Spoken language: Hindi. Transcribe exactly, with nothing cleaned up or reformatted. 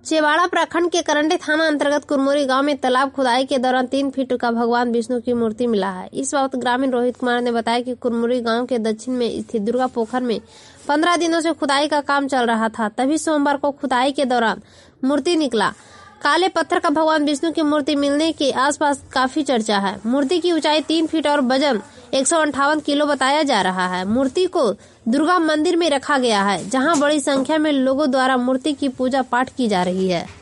चेवाड़ा प्रखंड के करंडी थाना अंतर्गत कुरमुरी गांव में तालाब खुदाई के दौरान तीन फीट का भगवान विष्णु की मूर्ति मिला है। इस बाबत ग्रामीण रोहित कुमार ने बताया कि कुरमुरी गांव के दक्षिण में स्थित दुर्गा पोखर में पंद्रह दिनों से खुदाई का काम चल रहा था। तभी सोमवार को खुदाई के दौरान मूर्ति निकला। काले पत्थर का भगवान विष्णु की मूर्ति मिलने के आसपास काफी चर्चा है। मूर्ति की ऊंचाई तीन फीट और वजन एक सौ अंठावन किलो बताया जा रहा है। मूर्ति को दुर्गा मंदिर में रखा गया है, जहां बड़ी संख्या में लोगों द्वारा मूर्ति की पूजा पाठ की जा रही है।